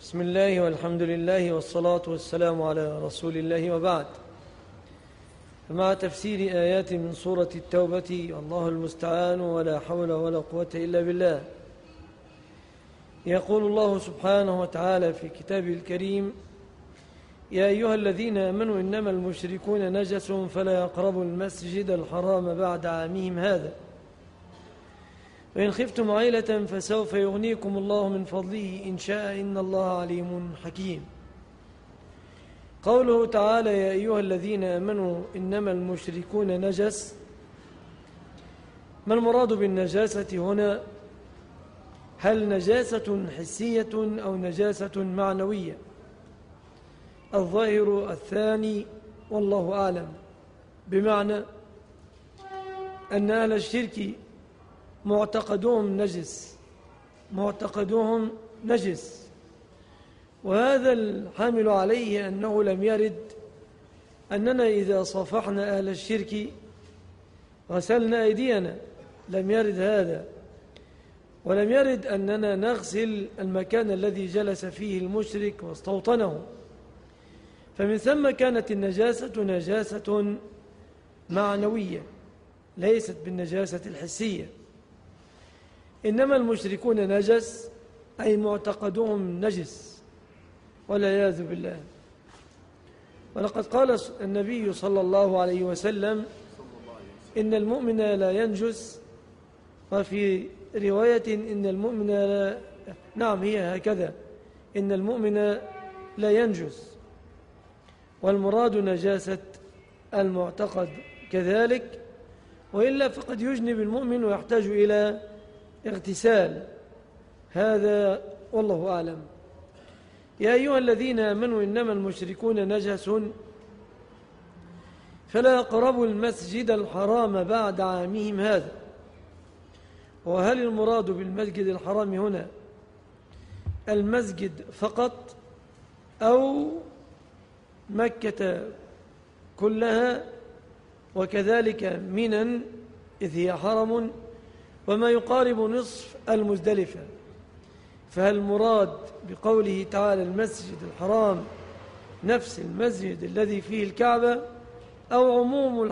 بسم الله والحمد لله والصلاة والسلام على رسول الله وبعد. مع تفسير آيات من سورة التوبة، والله المستعان، ولا حول ولا قوة إلا بالله. يقول الله سبحانه وتعالى في كتابه الكريم: يا أيها الذين آمنوا إنما المشركون نجس فلا يقربوا المسجد الحرام بعد عامهم هذا، وإن خفتم عيلة فسوف يغنيكم الله من فضله إن شاء، إن الله عليم حكيم. قوله تعالى: يا أيها الذين آمنوا إنما المشركون نجس، ما المراد بالنجاسة هنا؟ هل نجاسة حسية أو نجاسة معنوية؟ الظاهر الثاني والله أعلم، بمعنى أن أهل الشرك معتقدهم نجس، وهذا الحامل عليه أنه لم يرد أننا إذا صافحنا أهل الشرك غسلنا أيدينا، لم يرد هذا، ولم يرد أننا نغسل المكان الذي جلس فيه المشرك واستوطنه. فمن ثم كانت النجاسة نجاسة معنوية ليست بالنجاسة الحسية. إنما المشركون نجس أي معتقدهم نجس والعياذ بالله. ولقد قال النبي صلى الله عليه وسلم: إن المؤمن لا ينجس، وفي رواية إن المؤمن لا، نعم هي هكذا، إن المؤمن لا ينجس، والمراد نجاسة المعتقد كذلك، وإلا فقد يجنب المؤمن ويحتاج إلى اغتسال. هذا والله أعلم. يا أيها الذين آمنوا إنما المشركون نجس فلا يقربوا المسجد الحرام بعد عامهم هذا. وهل المراد بالمسجد الحرام هنا المسجد فقط أو مكة كلها وكذلك منى إذ هي حرم وما يقارب نصف المزدلفة؟ فهل المراد بقوله تعالى المسجد الحرام نفس المسجد الذي فيه الكعبة أو عموم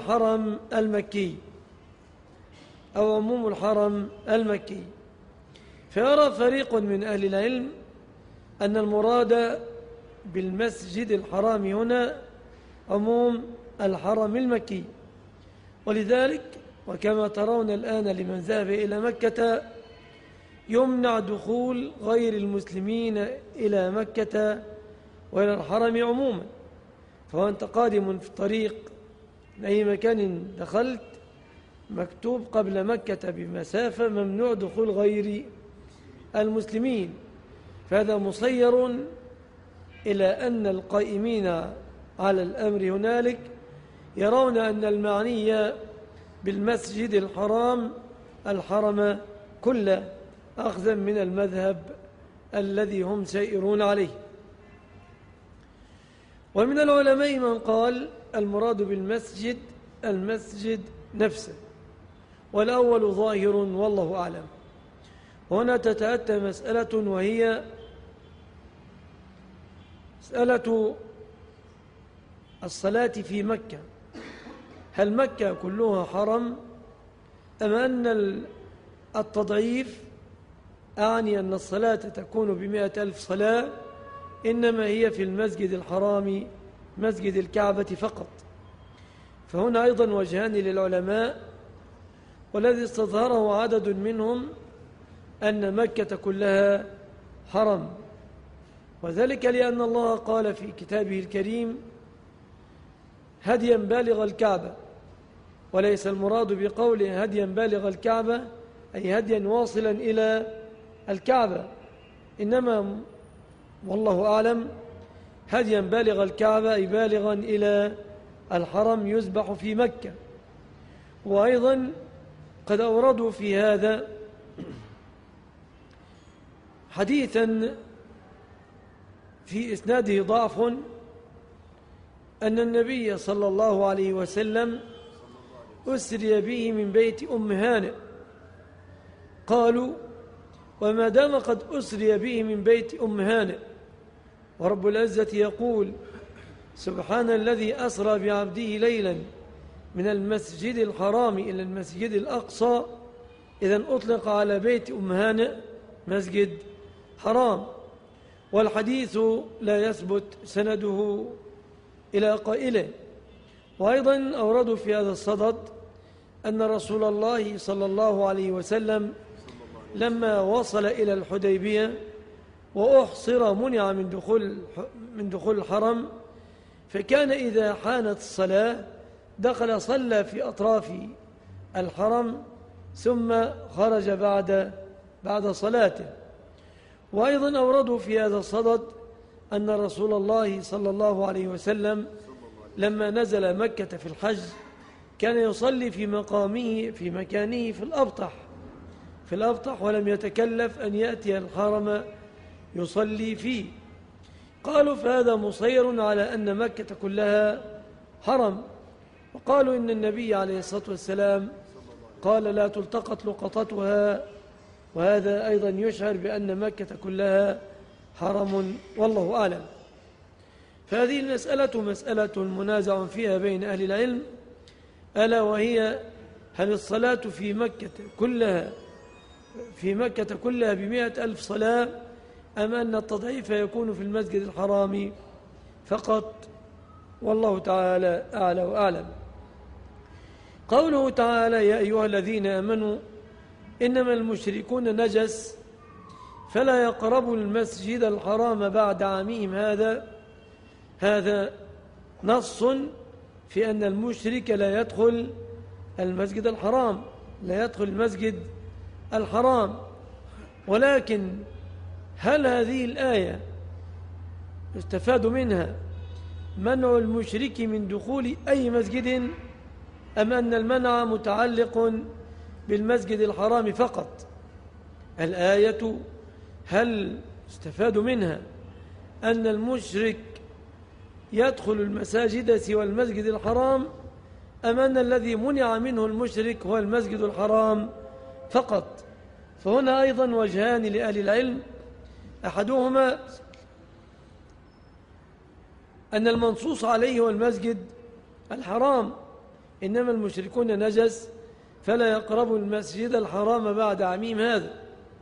الحرم المكي؟ فيرى فريق من أهل العلم أن المراد بالمسجد الحرام هنا عموم الحرم المكي، ولذلك وكما ترون الآن لمن ذهب إلى مكة يمنع دخول غير المسلمين إلى مكة وإلى الحرم عموما. فأنت قادم في الطريق من أي مكان دخلت مكتوب قبل مكة بمسافة ممنوع دخول غير المسلمين. فهذا مصير إلى أن القائمين على الأمر هنالك يرون أن المعني بالمسجد الحرم كله، أخذا من المذهب الذي هم سائرون عليه. ومن العلماء من قال المراد بالمسجد المسجد نفسه، والأول ظاهر والله أعلم. هنا تتأتى مسألة، وهي مسألة الصلاة في مكة. هل مكة كلها حرم أم أن التضعيف أعني أن الصلاة تكون ب100,000 صلاة، إنما هي في المسجد الحرام مسجد الكعبة فقط؟ فهنا أيضا وجهان للعلماء، والذي استظهره عدد منهم أن مكة كلها حرم، وذلك لأن الله قال في كتابه الكريم: هديا بالغ الكعبة، وليس المراد بقوله هديا بالغ الكعبة أي هديا واصلا إلى الكعبة، إنما والله أعلم هديا بالغ الكعبة أي بالغا إلى الحرم يذبح في مكة. وأيضا قد أوردوا في هذا حديثا في إسناده ضعف، أن النبي صلى الله عليه وسلم أسري به من بيت أم هانئ. قالوا: وما دام قد أسري به من بيت أم هانئ ورب العزة يقول: سبحان الذي أسرى بعبده ليلا من المسجد الحرام إلى المسجد الأقصى. إذن أطلق على بيت أم هانئ مسجد حرام. والحديث لا يثبت سنده إلى قائله. وأيضا أوردوا في هذا الصدد أن رسول الله صلى الله عليه وسلم لما وصل إلى الحديبية وأحصر منع من دخول الحرم، فكان إذا حانت الصلاة دخل صلى في أطراف الحرم ثم خرج بعد صلاته. وأيضا أوردوا في هذا الصدد أن رسول الله صلى الله عليه وسلم لما نزل مكة في الحج كان يصلي في مكانه في الأبطح ولم يتكلف أن يأتي الحرم يصلي فيه. قالوا فهذا مصير على أن مكة كلها حرم. وقالوا إن النبي عليه الصلاة والسلام قال: لا تلتقط لقطتها، وهذا أيضا يشعر بأن مكة كلها حرم، والله أعلم. فهذه المسألة مسألة منازع فيها بين أهل العلم، ألا وهي: هل الصلاة في مكة كلها ب100,000 صلاة، أم أن التضعيف يكون في المسجد الحرام فقط؟ والله تعالى أعلى وأعلم. قوله تعالى: يا أيها الذين آمنوا إنما المشركون نجس فلا يقربوا المسجد الحرام بعد عامهم هذا نص في أن المشرك لا يدخل المسجد الحرام. ولكن هل هذه الآية يستفاد منها منع المشرك من دخول أي مسجد، أم أن المنع متعلق بالمسجد الحرام فقط؟ الآية هل يستفاد منها أن المشرك يدخل المساجد سوى المسجد الحرام، أم أن الذي منع منه المشرك هو المسجد الحرام فقط؟ فهنا أيضا وجهان لأهل العلم. أحدهما أن المنصوص عليه هو المسجد الحرام، إنما المشركون نجس فلا يقربوا المسجد الحرام بعد عامهم هذا.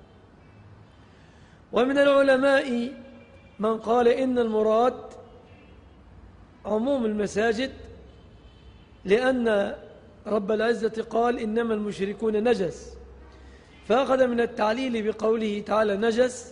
ومن العلماء من قال إن المراد عموم المساجد، لأن رب العزة قال: إنما المشركون نجس، فأخذ من التعليل بقوله تعالى نجس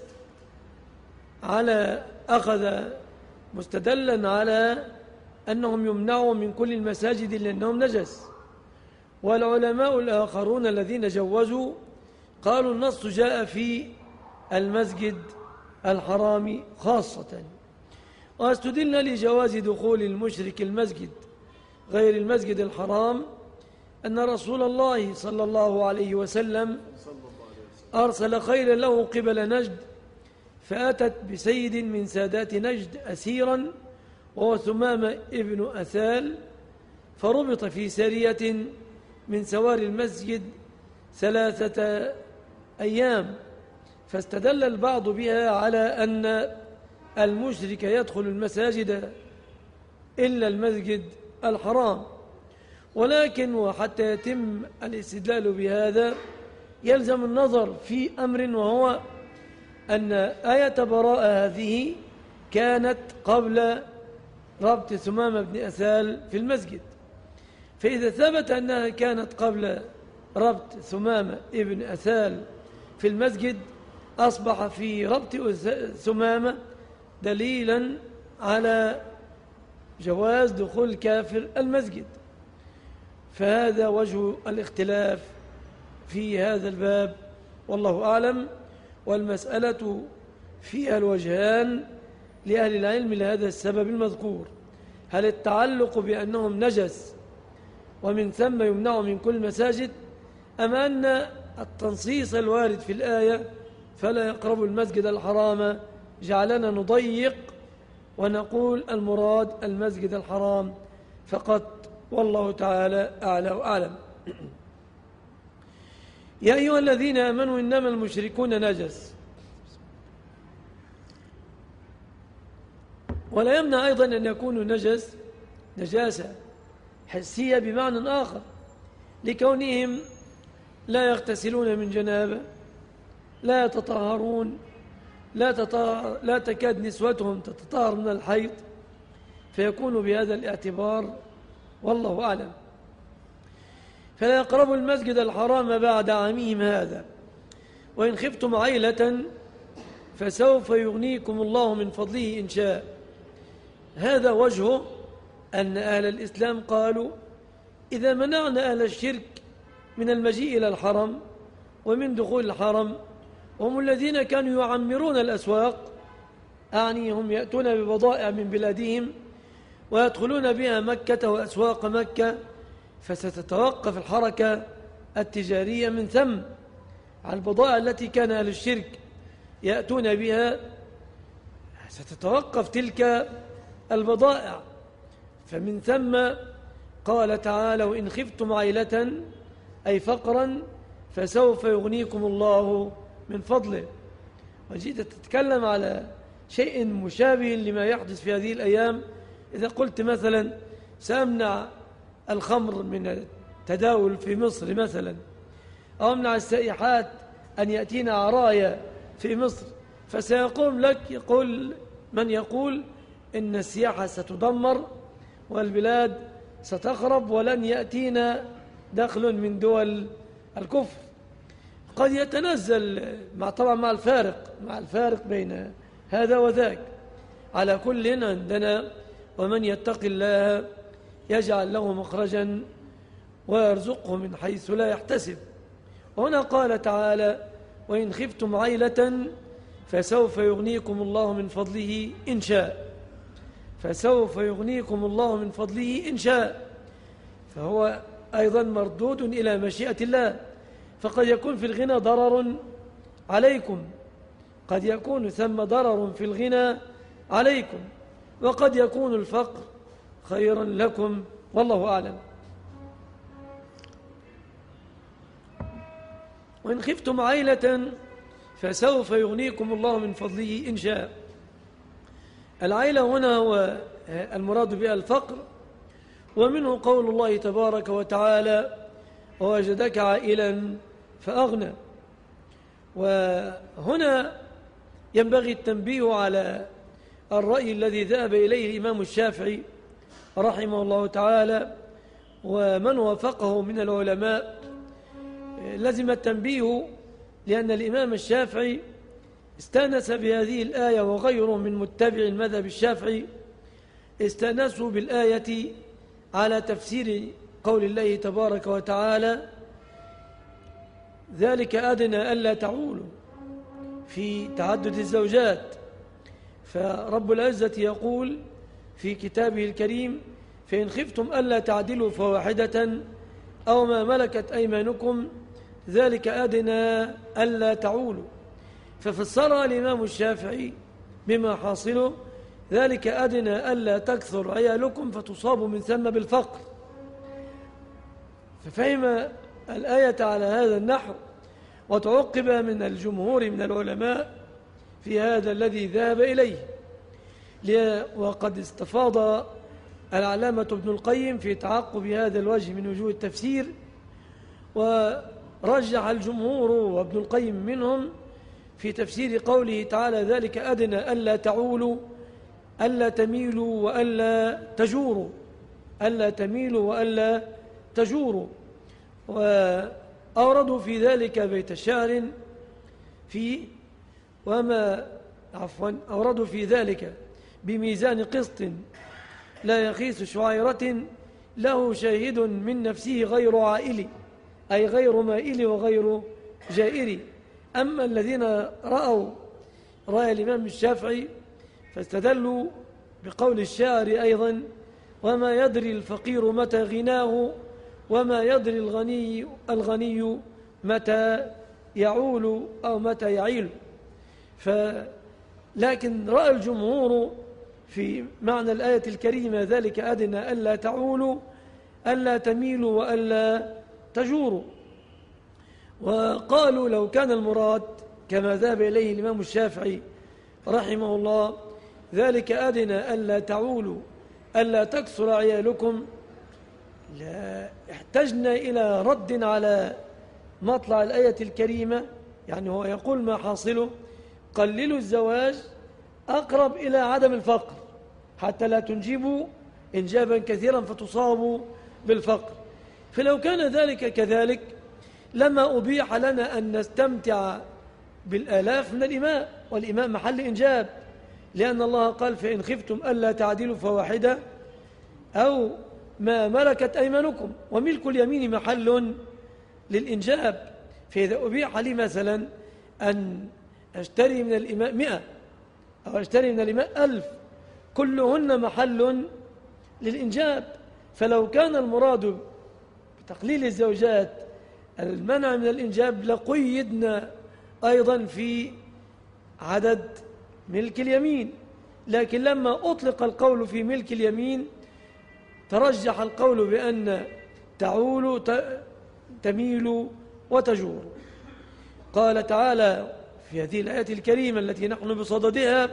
أخذ مستدلا على أنهم يمنعوا من كل المساجد لأنهم نجس. والعلماء الآخرون الذين جوزوا قالوا النص جاء في المسجد الحرام خاصة. واستدلنا لجواز دخول المشرك المسجد غير المسجد الحرام أن رسول الله صلى الله عليه وسلم أرسل خيلا له قبل نجد، فأتت بسيد من سادات نجد أسيرا وهو ثمامة ابن أثال، فربط في سرية من سوار المسجد 3 أيام. فاستدل البعض بها على أن المشرك يدخل المساجد إلا المسجد الحرام. ولكن وحتى يتم الاستدلال بهذا يلزم النظر في أمر، وهو أن آية براءة هذه كانت قبل ربط ثمامة بن أثال في المسجد. فإذا ثبت أنها كانت قبل ربط ثمامة ابن أثال في المسجد، أصبح في ربط ثمامة دليلا على جواز دخول الكافر المسجد. فهذا وجه الاختلاف في هذا الباب، والله أعلم. والمسألة فيها الوجهان لأهل العلم لهذا السبب المذكور: هل التعلق بأنهم نجس ومن ثم يمنع من كل مساجد، أم أن التنصيص الوارد في الآية فلا يقربوا المسجد الحرام جعلنا نضيق ونقول المراد المسجد الحرام فقط، والله تعالى أعلى وأعلم. يا أيها الذين آمنوا إنما المشركون نجس. ولا يمنع أيضا أن يكونوا نجاسة حسية بمعنى آخر، لكونهم لا يغتسلون من جنابة، لا يتطهرون، لا تكاد نسوتهم تتطهر من الحيض، فيكون بهذا الاعتبار والله أعلم. فلا يقربوا المسجد الحرام بعد عامهم هذا، وإن خفتم عيلة فسوف يغنيكم الله من فضله إن شاء. هذا وجهه أن أهل الإسلام قالوا إذا منعنا أهل الشرك من المجيء إلى الحرم ومن دخول الحرم، هم الذين كانوا يعمرون الأسواق، أعني هم يأتون ببضائع من بلادهم ويدخلون بها مكة وأسواق مكة، فستتوقف الحركة التجارية من ثم على البضائع التي كان أهل الشرك يأتون بها، ستتوقف تلك البضائع. فمن ثم قال تعالى وإن خفتم عيلة أي فقرا فسوف يغنيكم الله من فضله. وجيت تتكلم على شيء مشابه لما يحدث في هذه الأيام. إذا قلت مثلا سأمنع الخمر من التداول في مصر مثلا، أو أمنع السائحات أن يأتينا عرايا في مصر، فسيقوم لك من يقول إن السياحة ستدمر والبلاد ستخرب ولن يأتينا دخل من دول الكفر. قد يتنزل طبعا مع الفارق بين هذا وذاك. على كل عندنا ومن يتق الله يجعل له مخرجا ويرزقه من حيث لا يحتسب. وهنا قال تعالى وإن خفتم عيلة فسوف يغنيكم الله من فضله إن شاء. فسوف يغنيكم الله من فضله إن شاء، فهو أيضا مردود إلى مشيئة الله. فقد يكون في الغنى ضرر عليكم، قد يكون ثم ضرر في الغنى عليكم، وقد يكون الفقر خيرا لكم والله أعلم. وإن خفتم عيلة فسوف يغنيكم الله من فضله إن شاء. العيلة هنا هو المراد بها الفقر، ومنه قول الله تبارك وتعالى ووجدك عائلا فأغنى. وهنا ينبغي التنبيه على الرأي الذي ذهب إليه الإمام الشافعي رحمه الله تعالى ومن وافقه من العلماء. لزم التنبيه لأن الإمام الشافعي استانس بهذه الآية وغيره من متبع المذهب الشافعي استانسوا بالآية على تفسير قول الله تبارك وتعالى ذلك أدنى ألا تعولوا في تعدد الزوجات. فرب العزة يقول في كتابه الكريم فإن خفتم ألا تعدلوا فواحدة أو ما ملكت أيمانكم ذلك أدنى ألا تعولوا. ففسرها الإمام الشافعي بما حاصله ذلك أدنى ألا تكثر عيالكم فتصابوا من ثم بالفقر. ففهم الآية على هذا النحو، وتعقب من الجمهور من العلماء في هذا الذي ذهب إليه. وقد استفاض العلامة ابن القيم في تعقب هذا الوجه من وجوه التفسير، ورجح الجمهور وابن القيم منهم في تفسير قوله تعالى ذلك أدنى ألا تعولوا ألا تميلوا وألا تجوروا، ألا تميلوا وألا تجوروا. وأوردوا في ذلك بيت شعر أوردوا في ذلك بميزان قسط لا يخيس شعيرة له شاهد من نفسه غير عائل، أي غير مائل وغير جائر. أما الذين رأوا رأي الإمام الشافعي فاستدلوا بقول الشاعر أيضا وما يدري الفقير متى غناه وما يدري الغني متى يعول أو متى يعيل. لكن رأى الجمهور في معنى الآية الكريمة ذلك أدنى ألا تعولوا ألا تميلوا وألا تجوروا. وقالوا لو كان المراد كما ذهب إليه الإمام الشافعي رحمه الله ذلك أدنى ألا تعولوا ألا تكثر عيالكم، لا احتجنا إلى رد على مطلع الآية الكريمة. يعني هو يقول ما حاصله قللوا الزواج أقرب إلى عدم الفقر حتى لا تنجبوا إنجابا كثيرا فتصابوا بالفقر. فلو كان ذلك كذلك لما أبيح لنا أن نستمتع بالآلاف من الإماء، والإماء محل إنجاب، لأن الله قال فإن خفتم ألا تعدلوا فواحدة أو ما ملكت أيمانكم، وملك اليمين محل للإنجاب. فإذا أبيح لي مثلا أن أشتري من الإماء 100 أو أشتري من الإماء 1000 كلهن محل للإنجاب، فلو كان المراد بتقليل الزوجات المنع من الإنجاب لقيدنا أيضا في عدد ملك اليمين. لكن لما أطلق القول في ملك اليمين ترجح القول بأن تعول تميل وتجور. قال تعالى في هذه الآية الكريمة التي نحن بصددها: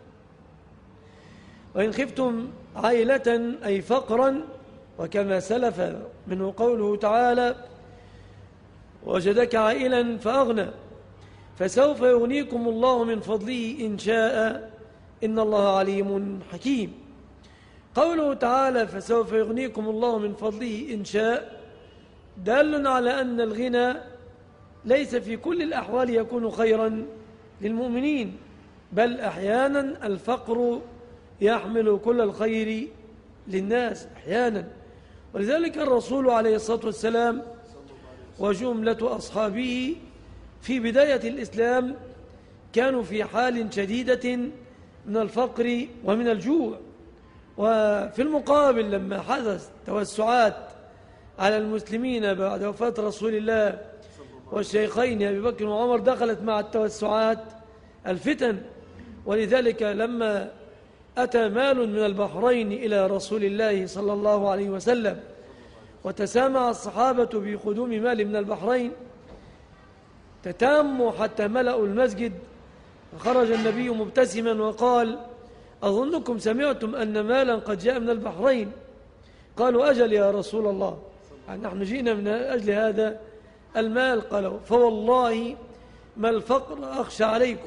وإن خفتم عائلة أي فقرا، وكما سلف منه قوله تعالى: وجدك عائلا فأغنى فسوف يغنيكم الله من فضله إن شاء إن الله عليم حكيم. قوله تعالى فسوف يغنيكم الله من فضله إن شاء دال على أن الغنى ليس في كل الأحوال يكون خيرا للمؤمنين، بل أحيانا الفقر يحمل كل الخير للناس أحيانا. ولذلك الرسول عليه الصلاة والسلام وجملة أصحابه في بداية الإسلام كانوا في حال شديدة من الفقر ومن الجوع. وفي المقابل لما حدث توسعات على المسلمين بعد وفاة رسول الله والشيخين أبي بكر وعمر دخلت مع التوسعات الفتن. ولذلك لما أتى مال من البحرين إلى رسول الله صلى الله عليه وسلم وتسامع الصحابة بقدوم مال من البحرين تتاموا حتى ملأوا المسجد، فخرج النبي مبتسما وقال: أظنكم سمعتم أن مالا قد جاء من البحرين. قالوا: أجل يا رسول الله، نحن جئنا من أجل هذا المال. قالوا: فوالله ما الفقر أخشى عليكم،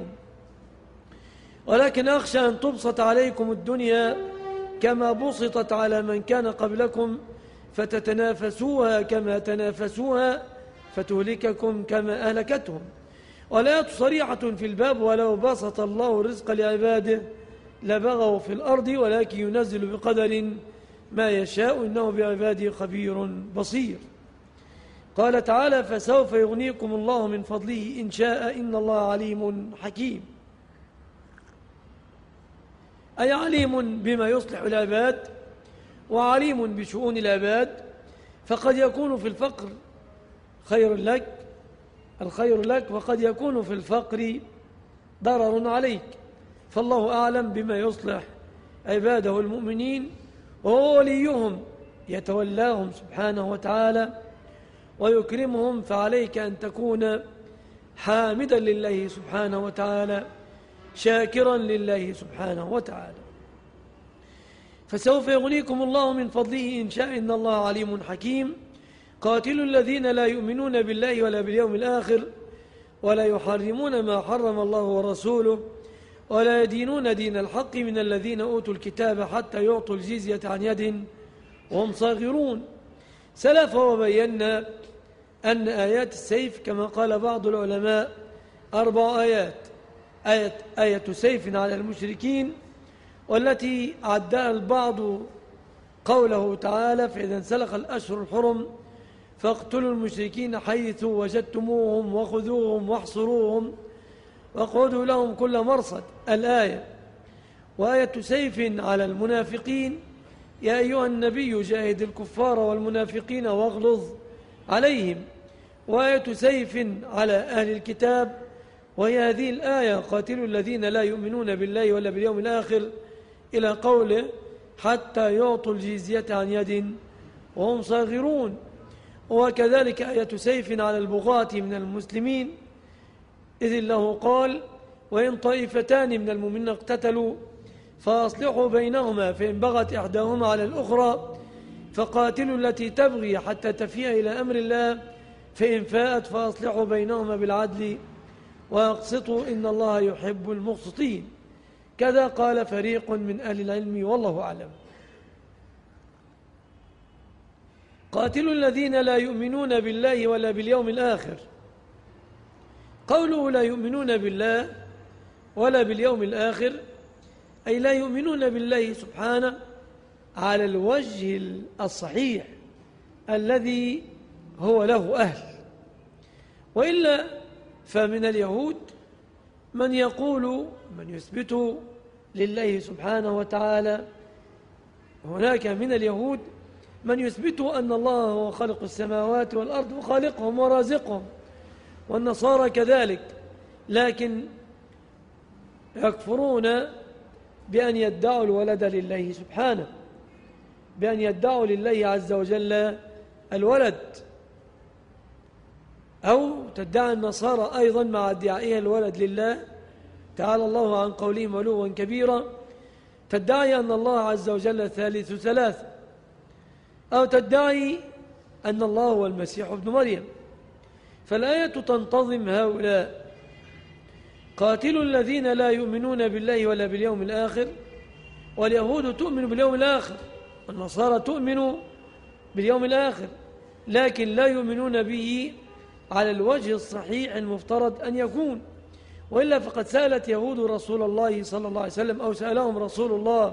ولكن أخشى أن تبسط عليكم الدنيا كما بسطت على من كان قبلكم فتتنافسوها كما تنافسوها فتهلككم كما أهلكتهم. والآية صريحة في الباب: ولو بسط الله الرزق لعباده لبغوا في الأرض ولكن ينزل بقدر ما يشاء إنه بعباده خبير بصير. قال تعالى: فسوف يغنيكم الله من فضله إن شاء إن الله عليم حكيم، أي عليم بما يصلح العباد وعليم بشؤون العباد. فقد يكون في الفقر الخير لك وقد يكون في الفقر ضرر عليك، فالله أعلم بما يصلح عباده المؤمنين، وهو وليهم يتولاهم سبحانه وتعالى ويكرمهم. فعليك أن تكون حامدا لله سبحانه وتعالى شاكرا لله سبحانه وتعالى. فسوف يغنيكم الله من فضله إن شاء إن الله عليم حكيم. قاتلوا الذين لا يؤمنون بالله ولا باليوم الآخر ولا يحرمون ما حرم الله ورسوله ولا يدينون دين الحق من الذين أوتوا الكتاب حتى يعطوا الجزية عن يد وهم صاغرون. سلف وبينا أن آيات السيف كما قال بعض العلماء 4 آيات: آية سيف على المشركين، والتي عدها البعض قوله تعالى: فإذا انسلخ الأشهر الحرم فاقتلوا المشركين حيث وجدتموهم وخذوهم واحصروهم واقعدوا لهم كل مرصد، الآية. وآية سيف على المنافقين: يا أيها النبي جاهد الكفار والمنافقين واغلظ عليهم. وآية سيف على أهل الكتاب، وهي هذه الآية: قاتلوا الذين لا يؤمنون بالله ولا باليوم الآخر إلى قوله حتى يعطوا الجزية عن يد وهم صاغرون. وكذلك آية سيف على البغاة من المسلمين، إذ الله قال: وإن طائفتان من المؤمنين اقتتلوا فأصلحوا بينهما فإن بغت إحداهما على الأخرى فقاتلوا التي تبغي حتى تفيء إلى أمر الله فإن فاءت فأصلحوا بينهما بالعدل وأقسطوا إن الله يحب المقسطين. كذا قال فريق من أهل العلم والله أعلم. قاتلوا الذين لا يؤمنون بالله ولا باليوم الآخر. قوله لا يؤمنون بالله ولا باليوم الآخر أي لا يؤمنون بالله سبحانه على الوجه الصحيح الذي هو له أهل. وإلا فمن اليهود من يقول من يثبت لله سبحانه وتعالى، هناك من اليهود من يثبت أن الله هو خالق السماوات والأرض وخالقهم ورازقهم، والنصارى كذلك، لكن يكفرون بأن يدعوا الولد لله سبحانه، بأن يدعوا لله عز وجل الولد. أو تدعي النصارى أيضا مع ادعائها الولد لله تعالى الله عن قولهم علوا كبيرا، تدعي أن الله عز وجل ثالث ثلاثة، أو تدعي أن الله هو المسيح ابن مريم. فالآية تنتظم هؤلاء: قاتلوا الذين لا يؤمنون بالله ولا باليوم الآخر. واليهود تؤمن باليوم الآخر، والنصارى تؤمن باليوم الآخر، لكن لا يؤمنون به على الوجه الصحيح المفترض أن يكون. وإلا فقد سألت يهود رسول الله صلى الله عليه وسلم، أو سألهم رسول الله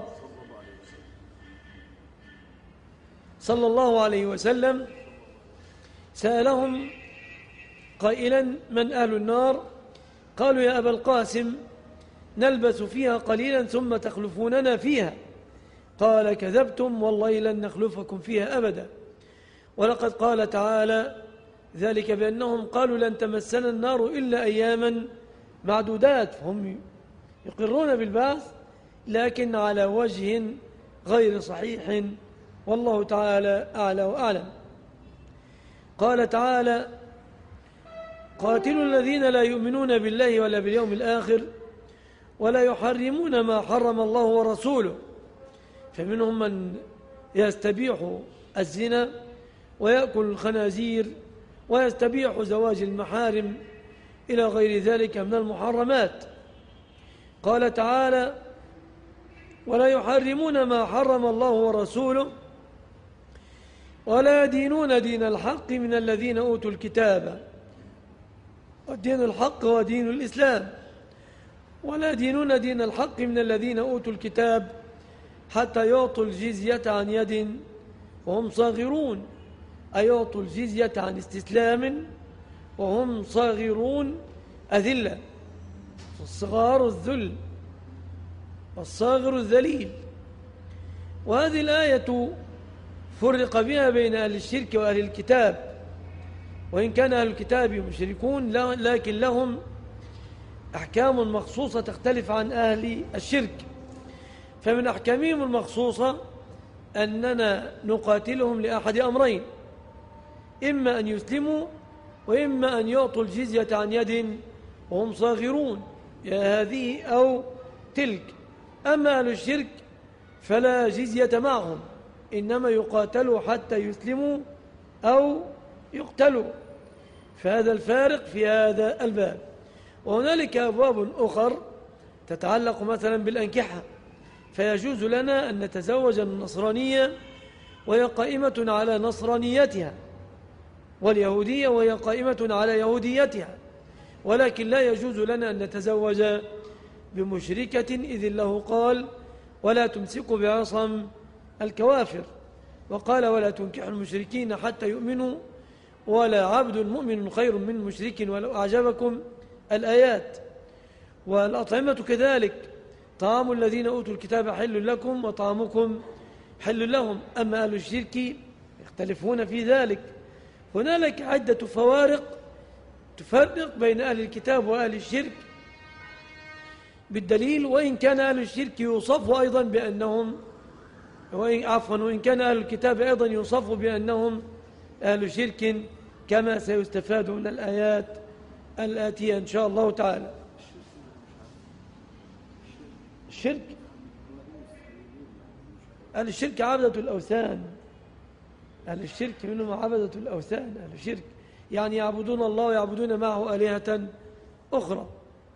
صلى الله عليه وسلم، سألهم قائلا: من أهل النار؟ قالوا: يا أبا القاسم نلبس فيها قليلا ثم تخلفوننا فيها. قال: كذبتم والله لن نخلفكم فيها أبدا. ولقد قال تعالى ذلك بأنهم قالوا لن تمسنا النار إلا أياما معدودات، فهم يقرون بالبعث لكن على وجه غير صحيح، والله تعالى أعلى وأعلم. قال تعالى: قاتلوا الذين لا يؤمنون بالله ولا باليوم الآخر ولا يحرمون ما حرم الله ورسوله. فمنهم من يستبيح الزنا ويأكل الخنازير ويستبيح زواج المحارم إلى غير ذلك من المحرمات. قال تعالى: ولا يحرمون ما حرم الله ورسوله ولا يدينون دين الحق من الذين أوتوا الكتاب. والدين الحق هو دين الإسلام. ولا يدينون دين الحق من الذين أوتوا الكتاب حتى يعطوا الجزية عن يد وهم صاغرون، أي يعطوا الجزية عن استسلام وهم صاغرون أذلة. الصغار الذل والصاغر الذليل. وهذه الآية فرق بها بين أهل الشرك وأهل الكتاب، وإن كان أهل الكتاب مشركون لكن لهم أحكام مخصوصة تختلف عن أهل الشرك. فمن أحكامهم المخصوصة أننا نقاتلهم لأحد أمرين: إما أن يسلموا وإما أن يعطوا الجزية عن يد وهم صاغرون، يا هذه أو تلك. أما أهل الشرك فلا جزية معهم، إنما يقاتلوا حتى يسلموا أو يقتلوا. فهذا الفارق في هذا الباب. وهنالك أبواب أخر تتعلق مثلا بالأنكحة، فيجوز لنا أن نتزوج النصرانية وهي قائمة على نصرانيتها، واليهودية وهي قائمة على يهوديتها، ولكن لا يجوز لنا أن نتزوج بمشركة، إذ الله قال: ولا تمسكوا بعصم الكوافر، وقال: ولا تنكحوا المشركين حتى يؤمنوا، ولا عبد مؤمن خير من مشرك ولو أعجبكم الآيات. والأطعمة كذلك: طعام الذين أوتوا الكتاب حل لكم وطعامكم حل لهم. أما أهل الشرك يختلفون في ذلك. هنالك عدة فوارق تفرق بين أهل الكتاب وأهل الشرك بالدليل. وإن كان أهل الشرك يوصفوا أيضا بأنهم وإن كان أهل الكتاب أيضا يوصفوا بأنهم أهل شرك، كما سيستفاد من الآيات الآتية إن شاء الله تعالى. الشرك أهل الشرك عبدة الأوثان، أهل الشرك منهم عبدة الأوثان، أهل الشرك يعني يعبدون الله ويعبدون معه آلهة أخرى.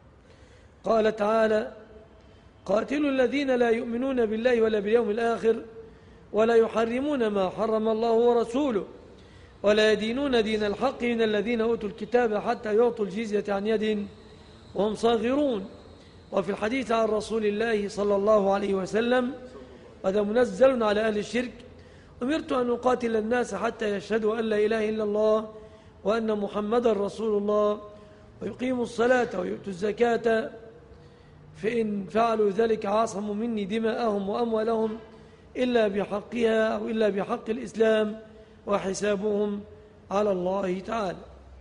قال تعالى: قاتلوا الذين لا يؤمنون بالله ولا باليوم الآخر ولا يحرمون ما حرم الله ورسوله ولا يدينون دين الحق من الذين أوتوا الكتاب حتى يعطوا الجزية عن يد وهم صاغرون. وفي الحديث عن رسول الله صلى الله عليه وسلم: هذا منزل على أهل الشرك: أمرت أن أقاتل الناس حتى يشهدوا أن لا إله إلا الله وأن محمدا رسول الله ويقيموا الصلاة ويؤتوا الزكاة فإن فعلوا ذلك عاصموا مني دماءهم وأموالهم إلا بحقها أو إلا بحق الإسلام وحسابهم على الله تعالى.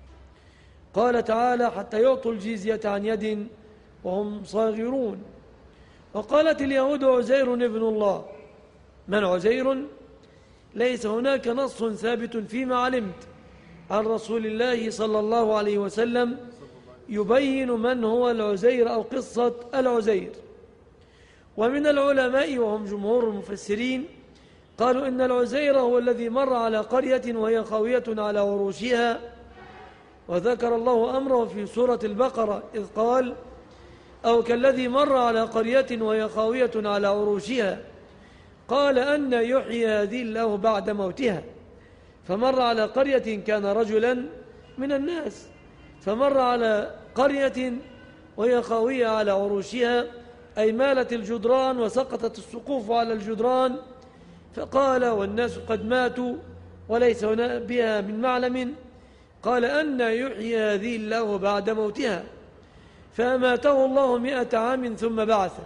قال تعالى: حتى يعطوا الجزية عن يد وهم صاغرون. وقالت اليهود: عزير ابن الله. من عزير؟ ليس هناك نص ثابت فيما علمت عن رسول الله صلى الله عليه وسلم يبين من هو العزير أو قصة العزير. ومن العلماء وهم جمهور المفسرين قالوا إن العزير هو الذي مر على قرية وهي خاوية على عروشها، وذكر الله أمره في سورة البقرة إذ قال: أو كالذي مر على قرية وهي خاوية على عروشها قال أن يحيي هذه الله بعد موتها. فمر على قرية كان رجلا من الناس، فمر على قرية وهي خاوية على عروشها أي مالت الجدران وسقطت السقوف على الجدران، فقال: والناس قد ماتوا وليس هنا بها من معلم، قال: أن يحيي هذه الله بعد موتها. فأماته الله 100 عام ثم بعثه.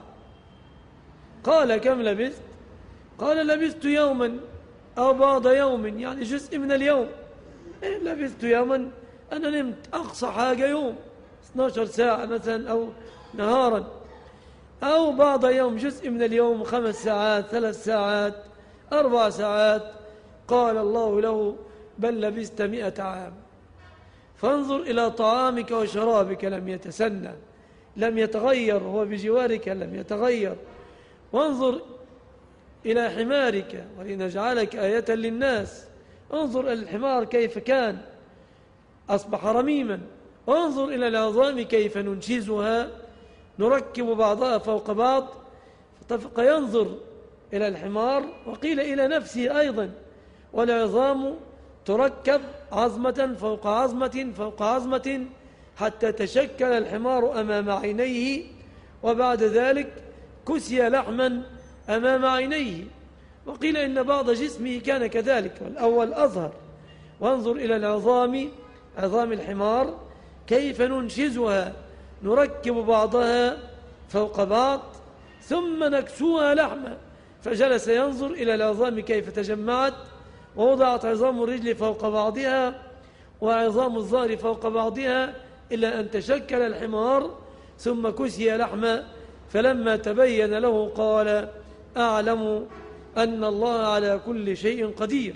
قال: كم لبثت؟ قال: لبثت يوما أو بعض يوم، يعني جزء من اليوم. لبثت يوما، أنا نمت أقصى حاجة يوم 12 ساعة مثلا أو نهارا، أو بعض يوم جزء من اليوم 5 ساعات 3 ساعات 4 ساعات. قال الله له: بل لبثت 100 عام. فانظر إلى طعامك وشرابك لم يتسنى، لم يتغير، هو بجوارك لم يتغير. وانظر إلى حمارك ولنجعلك آية للناس، انظر إلى الحمار كيف كان، أصبح رميما. وانظر إلى العظام كيف ننشزها، نركب بعضها فوق بعض. فينظر إلى الحمار وقيل إلى نفسه أيضا، والعظام تركب عظمة فوق عظمة فوق عظمة حتى تشكل الحمار أمام عينيه، وبعد ذلك كسي لحما أمام عينيه. وقيل إن بعض جسمه كان كذلك والأول أظهر. وانظر إلى العظام، عظام الحمار كيف ننشزها، نركب بعضها فوق بعض ثم نكسوها لحما. فجلس ينظر إلى العظام كيف تجمعت، ووضعت عظام الرجل فوق بعضها وعظام الظهر فوق بعضها إلى أن تشكل الحمار ثم كسي لحما. فلما تبين له قال: أعلم أن الله على كل شيء قدير.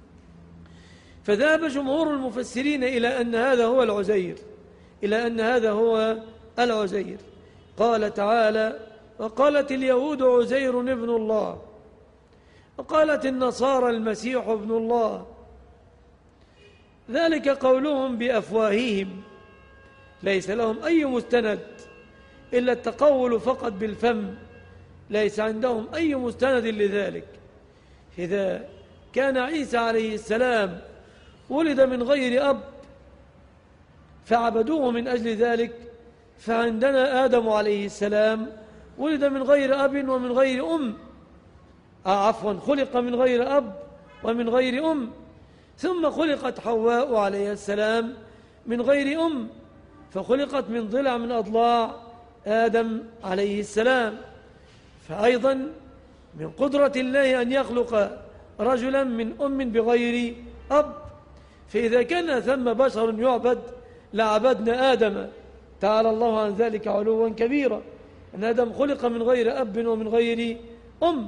فذهب جمهور المفسرين إلى أن هذا هو العزير، إلى أن هذا هو العزير. قال تعالى: وقالت اليهود عزير ابن الله وقالت النصارى المسيح ابن الله، ذلك قولهم بأفواههم، ليس لهم أي مستند إلا التقول فقط بالفم، ليس عندهم أي مستند لذلك. إذا كان عيسى عليه السلام ولد من غير أب فعبدوه من أجل ذلك، فعندنا آدم عليه السلام ولد من غير أب ومن غير أم، خلق من غير أب ومن غير أم، ثم خلقت حواء عليه السلام من غير أم، فخلقت من ضلع من أضلاع آدم عليه السلام. فأيضا من قدرة الله أن يخلق رجلا من أم بغير أب. فإذا كان ثم بشر يعبد لعبدنا آدم، تعالى الله عن ذلك علوا كبيرا، أن آدم خلق من غير أب ومن غير أم.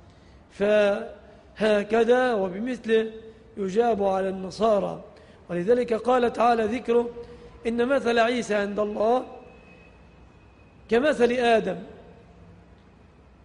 فهكذا وبمثله يجاب على النصارى. ولذلك قال تعالى ذكره: إن مثل عيسى عند الله كمثل آدم،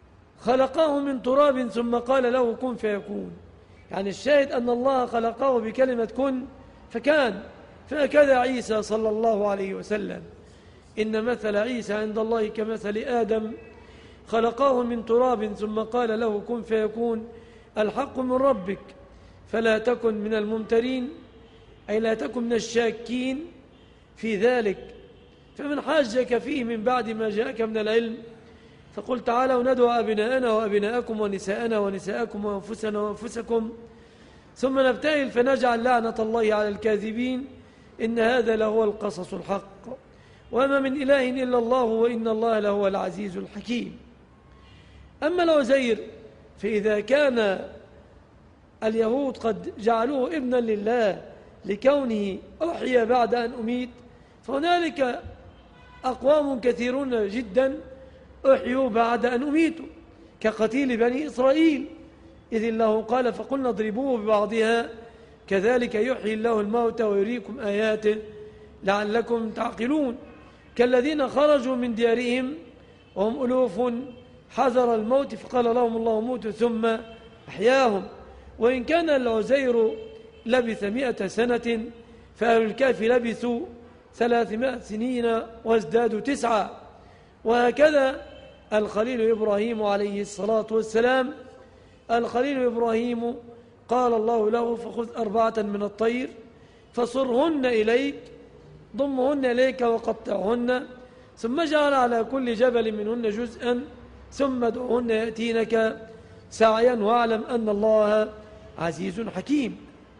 خلقه من تراب ثم قال له كن فيكون. يعني الشاهد أن الله خلقه بكلمة كن فكان. فهكذا عيسى صلى الله عليه وسلم، إن مثل عيسى عند الله كمثل آدم خلقه من تراب ثم قال له كن فيكون. الحق من ربك فلا تكن من الممترين، أي لا تكن من الشاكين في ذلك. فمن حاجك فيه من بعد ما جاءك من العلم فقل تعالوا ندعو أبناءنا وأبناءكم ونساءنا ونساءكم وأنفسنا وأنفسكم ثم نبتهل فنجعل لعنة الله على الكاذبين إن هذا لهو القصص الحق وما من إله إلا الله وإن الله لهو العزيز الحكيم. أما العزير فإذا كان اليهود قد جعلوه ابنا لله لكونه أحيا بعد أن أميت، فهنالك أقوام كثيرون جدا أحيوا بعد أن أميتوا كقتيل بني إسرائيل، إذ الله قال فقلنا اضربوه ببعضها كذلك يحيي الله الموتى ويريكم آياته لعلكم تعقلون. كالذين خرجوا من ديارهم وهم ألوف حذر الموت فقال لهم الله موتوا ثم أحياهم. وإن كان العزير لبث 100 سنة فأهل الكهف لبثوا 300 سنين وازدادوا 9. وهكذا الخليل إبراهيم عليه الصلاة والسلام، الخليل إبراهيم قال الله له فخذ 4 من الطير فصرهن إليك ضمهن إليك وقطعهن ثم اجعل على كل جبل منهن جزءا ثم ادعهن يأتينك سعيا واعلم أن الله عزيز حكيم.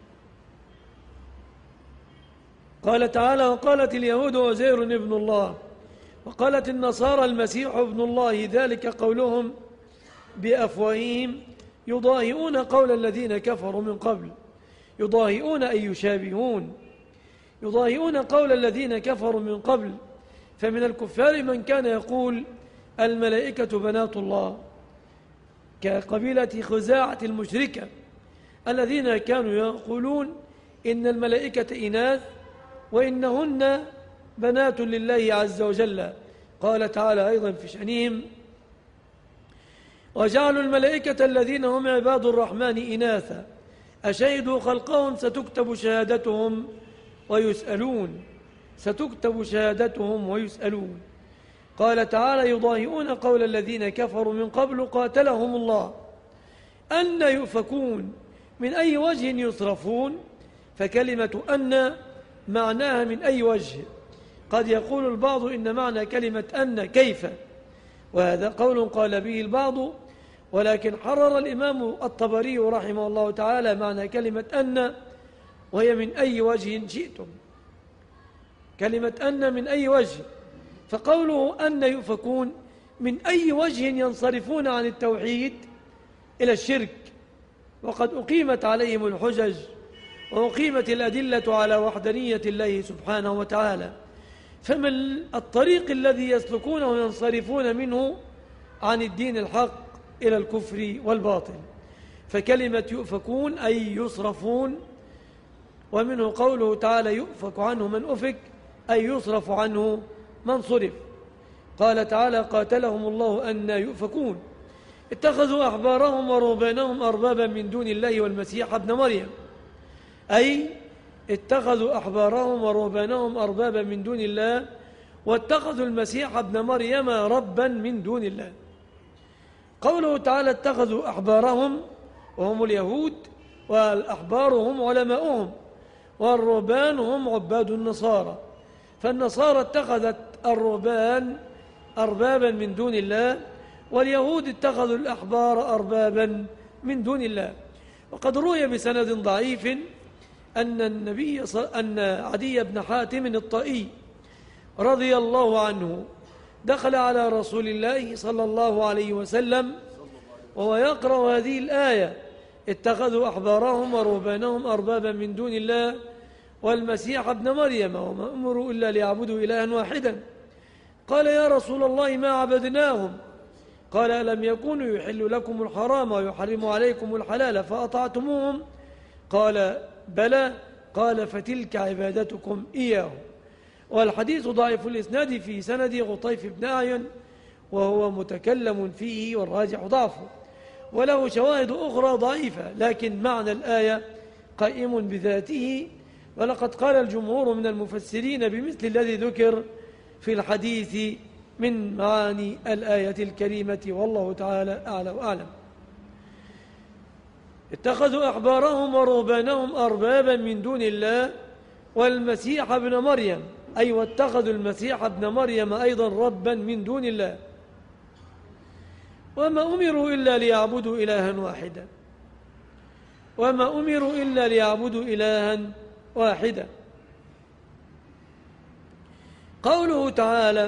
قال تعالى وقالت اليهود عزير ابن الله وقالت النصارى المسيح ابن الله ذلك قولهم بأفواههم يضاهئون قول الذين كفروا من قبل. يضاهئون أي يشابهون، يضاهئون قول الذين كفروا من قبل. فمن الكفار من كان يقول الملائكة بنات الله كقبيلة خزاعة المشركة الذين كانوا يقولون إن الملائكة إناث وإنهن بنات لله عز وجل. قال تعالى أيضا في شأنهم وجعلوا الملائكة الذين هم عباد الرحمن إناثا أشهدوا خلقهم ستكتب شهادتهم ويسألون، ستكتب شهادتهم ويسألون. قال تعالى يضاهئون قول الذين كفروا من قبل قاتلهم الله أن يؤفكون من أي وجه يصرفون. فكلمة أن معناها من أي وجه. قد يقول البعض إن معنى كلمة أن كيف، وهذا قول قال به البعض، ولكن حرر الإمام الطبري رحمه الله تعالى معنى كلمة أن وهي من أي وجه شئتم. كلمة أن من أي وجه، فقوله أن يؤفكون من أي وجه ينصرفون عن التوحيد إلى الشرك وقد أقيمت عليهم الحجج وأقيمت الأدلة على وحدانية الله سبحانه وتعالى. فمن الطريق الذي يسلكونه ينصرفون منه عن الدين الحق إلى الكفر والباطل. فكلمة يؤفكون أي يصرفون، ومنه قوله تعالى يؤفك عنه من أفك أي يصرف عنه من صرف. قال تعالى قاتلهم الله أن يؤفكون اتخذوا أحبارهم ورهبانهم أربابا من دون الله والمسيح ابن مريم، أي اتخذوا أحبارهم ورهبانهم أربابا من دون الله واتخذوا المسيح ابن مريم ربا من دون الله. قوله تعالى اتخذوا أحبارهم وهم اليهود والأحبار هم علماؤهم والرهبان هم عباد النصارى. فالنصارى اتخذت الرهبان أربابا من دون الله واليهود اتخذوا الأحبار أربابا من دون الله. وقد روي بسند ضعيف أن عدي بن حاتم الطائي رضي الله عنه دخل على رسول الله صلى الله عليه وسلم وهو يقرأ هذه الآية اتخذوا أحبارهم ورهبانهم أربابا من دون الله والمسيح ابن مريم وما أمروا إلا ليعبدوا إلها واحدا. قال يا رسول الله ما عبدناهم. قال ألم يكونوا يحل لكم الحرام ويحرم عليكم الحلال فأطعتموهم؟ قال بلى. قال فتلك عبادتكم إياه. والحديث ضعيف الإسناد في سند غطيف بن أعين وهو متكلم فيه والراجح ضعفه، وله شواهد أخرى ضعيفة، لكن معنى الآية قائم بذاته. ولقد قال الجمهور من المفسرين بمثل الذي ذكر في الحديث من معاني الآية الكريمة، والله تعالى أعلى وأعلم. اتخذوا أحبارهم ورهبانهم أربابا من دون الله والمسيح ابن مريم، أي واتخذوا المسيح ابن مريم أيضا ربا من دون الله، وما أمروا إلا ليعبدوا إلها واحدا، وما أمروا إلا ليعبدوا إلها واحدا. قوله تعالى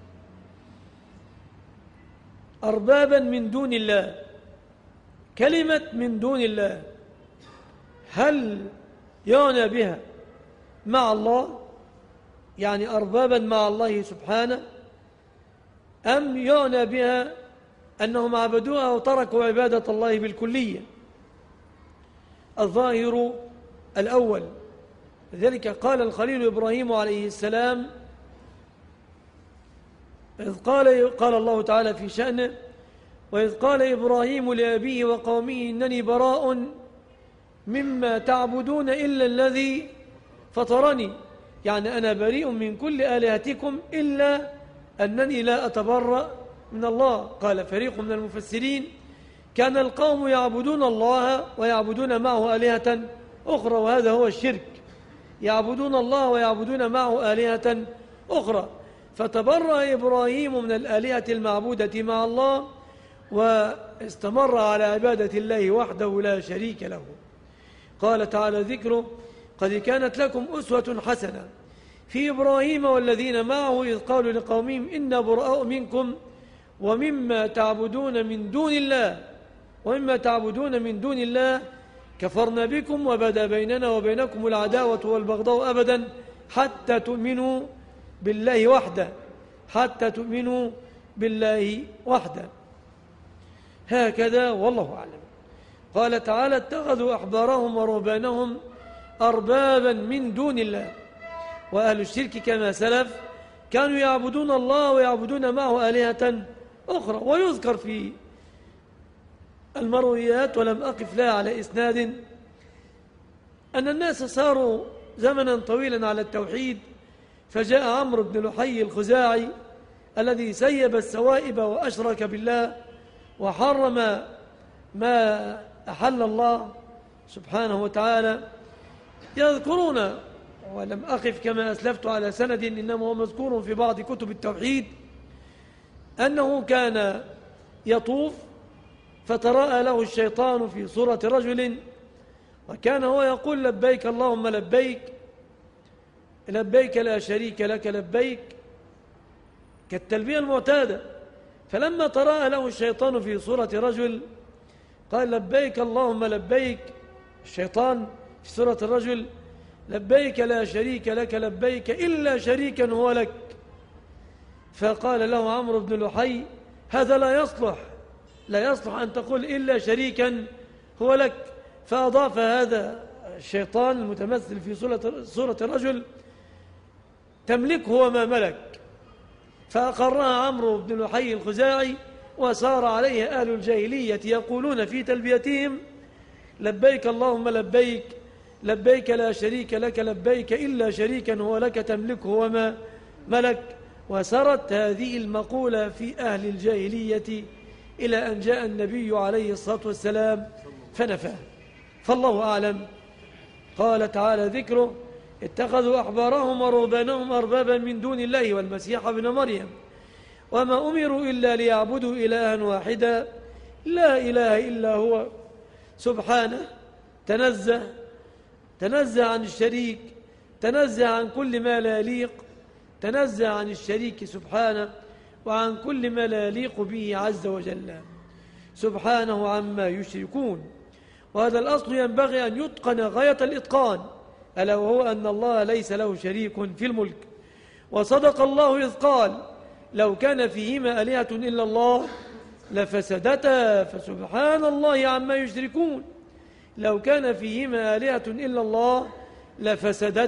أربابا من دون الله، كلمة من دون الله هل يعنى بها مع الله، يعني أربابا مع الله سبحانه، أم يعنى بها أنهم عبدوها وتركوا عبادة الله بالكلية؟ الظاهر الأول. لذلك قال الخليل إبراهيم عليه السلام إذ قال الله تعالى في شأنه: وإذ قال إبراهيم لأبيه وقومه إنني براء مما تعبدون إلا الذي فطرني، يعني أنا بريء من كل آلهتكم إلا أنني لا أتبرأ من الله. قال فريق من المفسرين: كان القوم يعبدون الله ويعبدون معه آلهة أخرى، وهذا هو الشرك، يعبدون الله ويعبدون معه آلهة أخرى، فتبرأ إبراهيم من الآلهة المعبودة مع الله واستمر على عبادة الله وحده لا شريك له. قال تعالى ذكره: قد كانت لكم أسوة حسنة في إبراهيم والذين معه إذ قالوا لقومهم إنا براء منكم ومما تعبدون من دون الله كفرنا بكم وبدا بيننا وبينكم العداوة والبغضاء أبدا حتى تؤمنوا بالله وحده. هكذا والله أعلم. قال تعالى: اتخذوا أحبارهم ورهبانهم أربابا من دون الله. وأهل الشرك كما سلف كانوا يعبدون الله ويعبدون معه آلهة أخرى. ويذكر في المرويات ولم أقف لها على إسناد أن الناس صاروا زمنا طويلا على التوحيد، فجاء عمرو بن لحي الخزاعي الذي سيب السوائب وأشرك بالله وحرم ما أحل الله سبحانه وتعالى. يذكرون، ولم أقف كما أسلفت على سند إنما هو مذكور في بعض كتب التوحيد، أنه كان يطوف فتراءى له الشيطان في صورة رجل، وكان هو يقول: لبيك اللهم لبيك، لبيك لا شريك لك لبيك، كالتلبية المعتادة. فلما تراءى له الشيطان في صورة رجل قال: لبيك اللهم لبيك، الشيطان في صورة الرجل: لبيك لا شريك لك لبيك إلا شريكا هو لك. فقال له عمرو بن لحي: هذا لا يصلح أن تقول إلا شريكا هو لك. فأضاف هذا الشيطان المتمثل في صورة الرجل: تملكه وما ملك. فأقرها عمرو بن لحي الخزاعي، وسار عليه أهل الجاهلية يقولون في تلبيتهم: لبيك اللهم لبيك، لبيك لا شريك لك لبيك إلا شريكا هو لك تملكه وما ملك. وسرت هذه المقولة في أهل الجاهلية إلى أن جاء النبي عليه الصلاة والسلام فنفاه، فالله أعلم. قال تعالى ذكره: اتخذوا أحبارهم ورهبانهم أربابا من دون الله والمسيح ابن مريم وما أمروا إلا ليعبدوا إلها واحدا لا إله إلا هو سبحانه، تنزه عن الشريك، تنزه عن كل ما لا يليق، تنزه عن الشريك سبحانه وعن كل ما لا يليق به عز وجل سبحانه عما يشركون. وهذا الأصل ينبغي أن يتقن غاية الإتقان، ألا وهو أن الله ليس له شريك في الملك. وصدق الله إذ قال: لو كان فيهما آلهة إلا الله لفسدتا فسبحان الله عما يشركون. لو كان فيهما آلهة إلا الله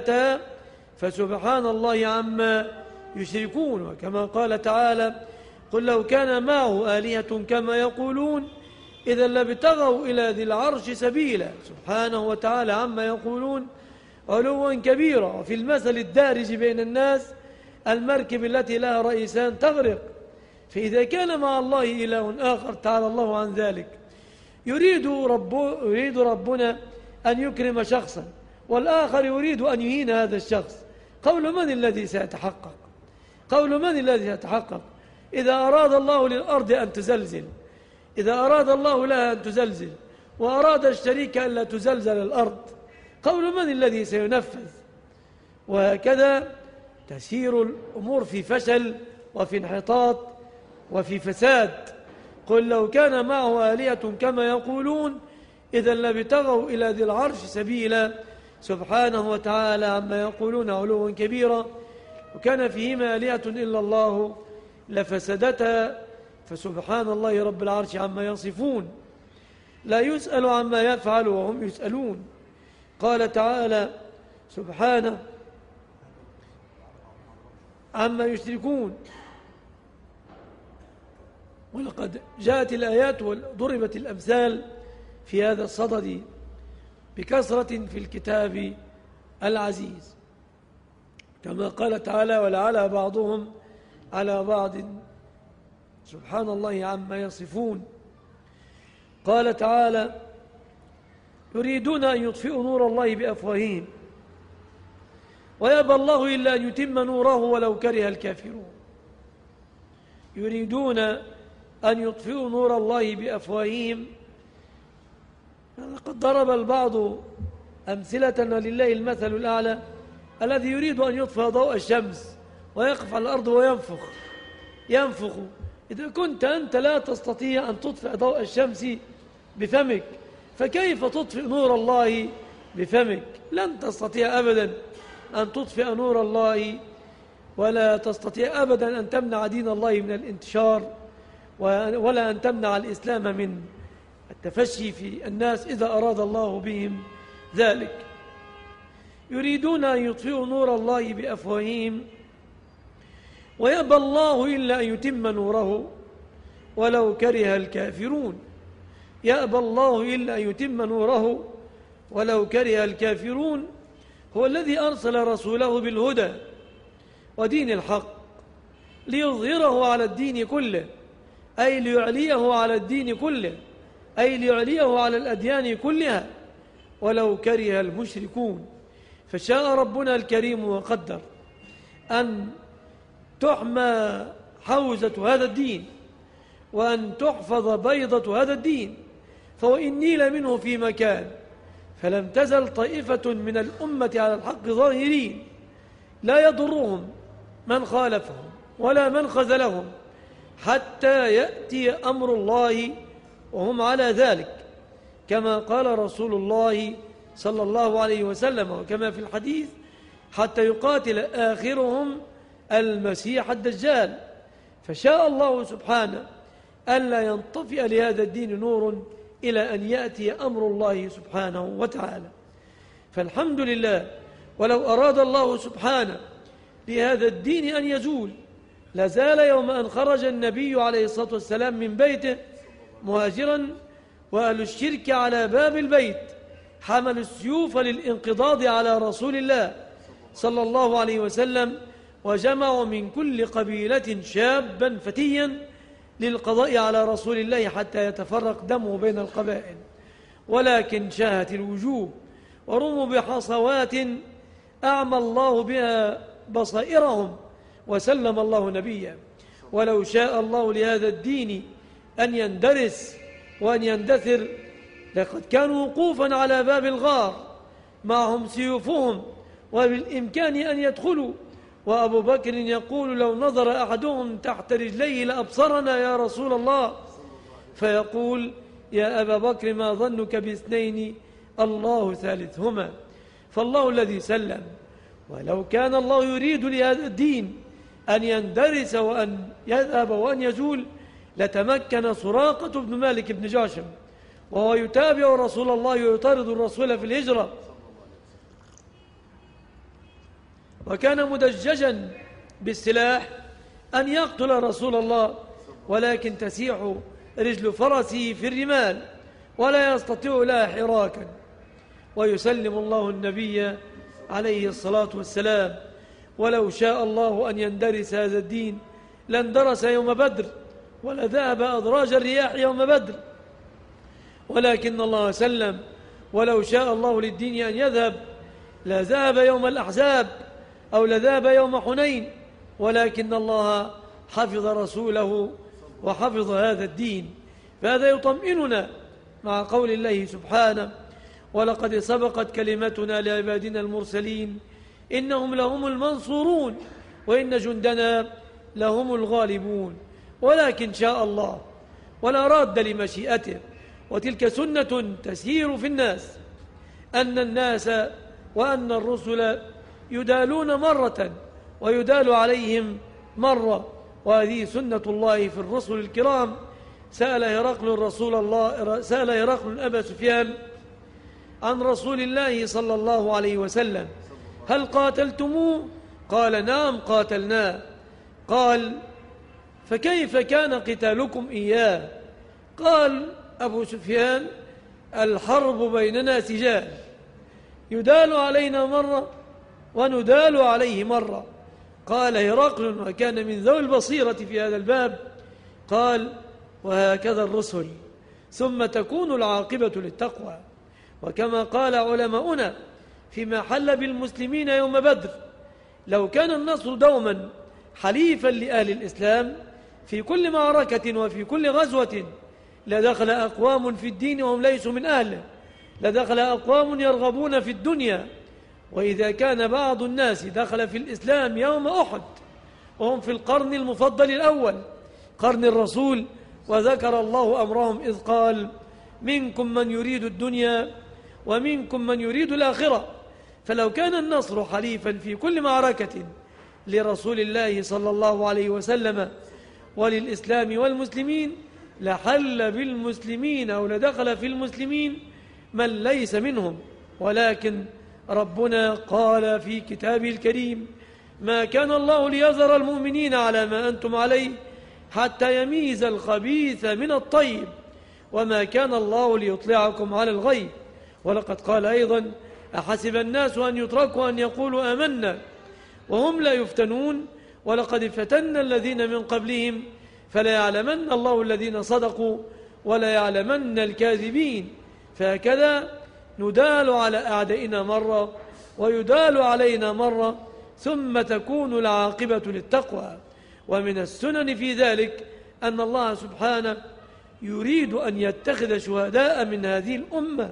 لفسدتا فسبحان الله عما يشركون. وكما قال تعالى: قل لو كان معه آلهة كما يقولون إذا لابتغوا إلى ذي العرش سبيلا سبحانه وتعالى عما يقولون علوا كبيرا. وفي المثل الدارج بين الناس المركب التي لها رئيسان تغرق. فإذا كان مع الله إله آخر تعالى الله عن ذلك يريد ربنا أن يكرم شخصا والآخر يريد أن يهين هذا الشخص، قول من الذي سيتحقق؟ قول من الذي سيتحقق؟ إذا أراد الله للأرض أن تزلزل، إذا أراد الله لها أن تزلزل وأراد الشريك أن لا تزلزل الأرض، قول من الذي سينفذ؟ وهكذا تسير الأمور في فشل وفي انحطاط وفي فساد. قل لو كان معه آلهة كما يقولون إذا لابتغوا إلى ذي العرش سبيلا سبحانه وتعالى عما يقولون علوا كبيرا. وكان فيهما آلهة إلا الله لفسدتا فسبحان الله رب العرش عما يصفون لا يسأل عما يفعل وهم يسألون. قال تعالى سبحانه عما يشركون. ولقد جاءت الآيات وضربت الأمثال في هذا الصدد بكثرة في الكتاب العزيز، كما قال تعالى ولعلى بعضهم على بعض سبحان الله عما يصفون. قال تعالى يريدون أن يطفئوا نور الله بأفواههم ويأبى الله إلا أن يتم نوره ولو كره الكافرون. يريدون أن يطفئوا نور الله بأفواههم. قد ضرب البعض أمثلة لله المثل الأعلى الذي يريد أن يطفئ ضوء الشمس ويقف على الأرض ينفخ. إذا كنت أنت لا تستطيع أن تطفئ ضوء الشمس بفمك فكيف تطفئ نور الله بفمك؟ لن تستطيع أبدا أن تطفئ نور الله ولا تستطيع أبدا أن تمنع دين الله من الانتشار ولا أن تمنع الإسلام من التفشي في الناس إذا أراد الله بهم ذلك. يريدون أن يطفئوا نور الله بأفواههم ويأبى الله إلا أن يتم نوره ولو كره الكافرون. يأبى الله إلا أن يتم نوره ولو كره الكافرون. هو الذي أرسل رسوله بالهدى ودين الحق ليظهره على الدين كله، أي ليعليه على الدين كله، أي ليعليه على الأديان كلها ولو كره المشركون. فشاء ربنا الكريم وقدر أن تحمى حوزة هذا الدين وأن تحفظ بيضة هذا الدين. فوإن نيل منه في مكان فلم تزل طائفة من الأمة على الحق ظاهرين لا يضرهم من خالفهم ولا من خذلهم حتى يأتي أمر الله وهم على ذلك، كما قال رسول الله صلى الله عليه وسلم وكما في الحديث حتى يقاتل آخرهم المسيح الدجال. فشاء الله سبحانه ألا ينطفئ لهذا الدين نور إلى أن يأتي أمر الله سبحانه وتعالى. فالحمد لله. ولو أراد الله سبحانه لهذا الدين أن يزول لزال يوم أن خرج النبي عليه الصلاة والسلام من بيته مهاجرا وأهل الشرك على باب البيت حملوا السيوف للانقضاض على رسول الله صلى الله عليه وسلم وجمعوا من كل قبيلة شابا فتيا للقضاء على رسول الله حتى يتفرق دمه بين القبائل. ولكن شاهت الوجوه ورموا بحصوات أعمى الله بها بصائرهم وسلم الله نبيا. ولو شاء الله لهذا الدين أن يندرس وأن يندثر لقد كانوا وقوفا على باب الغار معهم سيوفهم وبالإمكان أن يدخلوا. وأبو بكر يقول لو نظر أحدهم تحت رجليه لأبصرنا يا رسول الله، فيقول يا أبا بكر ما ظنك باثنين الله ثالثهما. فالله الذي سلم. ولو كان الله يريد لهذا الدين أن يندرس وأن يذهب وأن يزول لتمكن سراقة بن مالك بن جاشم وهو يتابع رسول الله ويطارد الرسول في الهجرة وكان مدججا بالسلاح أن يقتل رسول الله ولكن تسيح رجل فرسه في الرمال ولا يستطيع لها حراكا. ويسلم الله النبي عليه الصلاة والسلام. ولو شاء الله أن يندرس هذا الدين لاندرس يوم بدر ولذهب أدراج الرياح يوم بدر، ولكن الله سلم. ولو شاء الله للدين أن يذهب لذهب يوم الأحزاب أو لذهب يوم حنين، ولكن الله حفظ رسوله وحفظ هذا الدين. فهذا يطمئننا مع قول الله سبحانه: ولقد سبقت كلمتنا لعبادنا المرسلين إنهم لهم المنصورون وإن جندنا لهم الغالبون. ولكن شاء الله ولا راد لمشيئته، وتلك سنة تسير في الناس، أن الناس وأن الرسل يدالون مرة ويدال عليهم مرة، وهذه سنة الله في الرسل الكرام. سأل هرقل أبا سفيان عن رسول الله صلى الله عليه وسلم: هل قاتلتموه؟ قال: نعم قاتلناه. قال: فكيف كان قتالكم إياه؟ قال أبو سفيان: الحرب بيننا سجال، يدال علينا مرة وندال عليه مرة. قال هرقل، وكان من ذوي البصيرة في هذا الباب، قال: وهكذا الرسل، ثم تكون العاقبة للتقوى. وكما قال علماؤنا فيما حل بالمسلمين يوم بدر: لو كان النصر دوما حليفا لأهل الإسلام في كل معركة وفي كل غزوة لدخل أقوام في الدين وهم ليسوا من أهله، لدخل أقوام يرغبون في الدنيا. وإذا كان بعض الناس دخل في الإسلام يوم أحد وهم في القرن المفضل الأول قرن الرسول، وذكر الله أمرهم إذ قال: منكم من يريد الدنيا ومنكم من يريد الآخرة. فلو كان النصر حليفا في كل معركة لرسول الله صلى الله عليه وسلم وللإسلام والمسلمين لحل بالمسلمين أو لدخل في المسلمين من ليس منهم. ولكن ربنا قال في كتابه الكريم: ما كان الله ليذر المؤمنين على ما أنتم عليه حتى يميز الخبيث من الطيب، وما كان الله ليطلعكم على الغيب. ولقد قال أيضا: أحسب الناس أن يتركوا أن يقولوا آمنا وهم لا يفتنون ولقد فتنا الذين من قبلهم فلا يعلمن الله الذين صدقوا ولا يعلمن الكاذبين. فهكذا ندال على أعدائنا مرة ويدال علينا مرة، ثم تكون العاقبة للتقوى. ومن السنن في ذلك أن الله سبحانه يريد أن يتخذ شهداء من هذه الأمة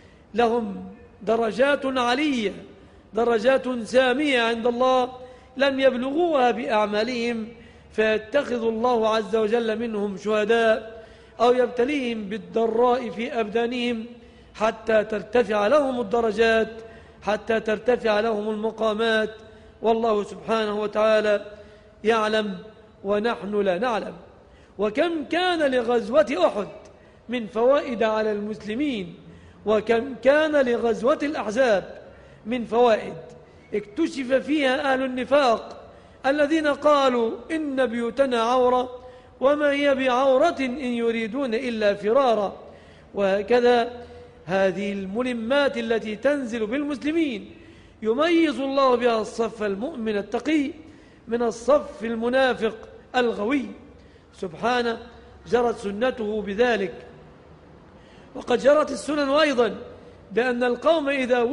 لهم درجات علية، درجات سامية عند الله لم يبلغوها بأعمالهم، فيتخذ الله عز وجل منهم شهداء أو يبتليهم بالضراء في أبدانهم حتى ترتفع لهم الدرجات، حتى ترتفع لهم المقامات. والله سبحانه وتعالى يعلم ونحن لا نعلم. وكم كان لغزوة أحد من فوائد على المسلمين، وكم كان لغزوة الأحزاب من فوائد اكتشف فيها أهل النفاق الذين قالوا: إن بيوتنا عورة وما هي بعورة إن يريدون إلا فرارا. وهكذا هذه الملمات التي تنزل بالمسلمين يميز الله بها الصف المؤمن التقي من الصف المنافق الغوي سبحانه. جرت سنته بذلك. وقد جرت السنن أيضا بأن القوم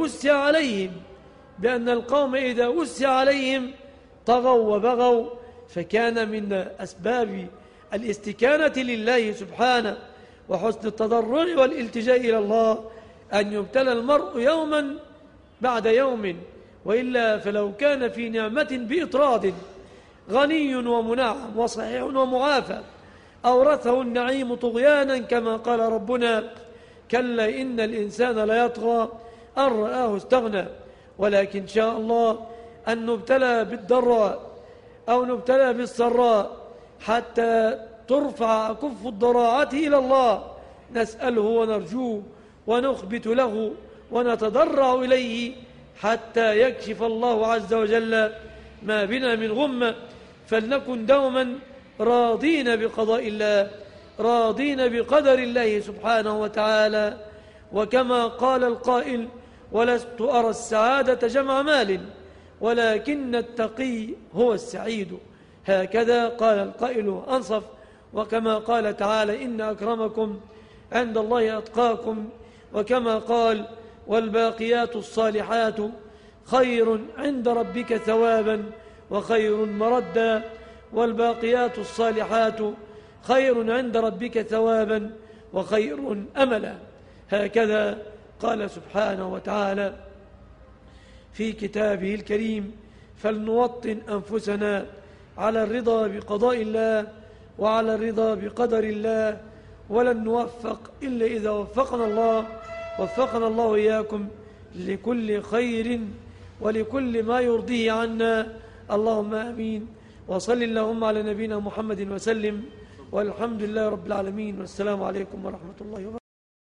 إذا وسع عليهم طغوا وبغوا، فكان من أسباب الاستكانة لله سبحانه وحسن التضرع والالتجاء إلى الله أن يبتلى المرء يوما بعد يوم، وإلا فلو كان في نعمة بإطراد غني ومنعم وصحيح ومعافى أورثه النعيم طغيانا كما قال ربنا: كلا إن الإنسان ليطغى أن رآه استغنى. ولكن شاء الله أن نبتلى بالضراء أو نبتلى بالسراء حتى ترفع كف الضراعة إلى الله، نسأله ونرجوه ونخبت له ونتضرع إليه حتى يكشف الله عز وجل ما بنا من غمة. فلنكن دوما راضين بقضاء الله، راضين بقدر الله سبحانه وتعالى. وكما قال القائل: ولست أرى السعادة جمع مال ولكن التقي هو السعيد. هكذا قال القائل أنصف. وكما قال تعالى: إن أكرمكم عند الله أتقاكم. وكما قال: والباقيات الصالحات خير عند ربك ثوابا وخير مردا. والباقيات الصالحات خير عند ربك ثوابا وخير أملا. هكذا قال سبحانه وتعالى في كتابه الكريم. فلنوطن أنفسنا على الرضا بقضاء الله وعلى الرضا بقدر الله، ولن نوفق إلا إذا وفقنا الله إياكم لكل خير ولكل ما يرضيه عنا. اللهم آمين. وصل اللهم على نبينا محمد وسلم، والحمد لله رب العالمين، والسلام عليكم ورحمة الله وبركاته.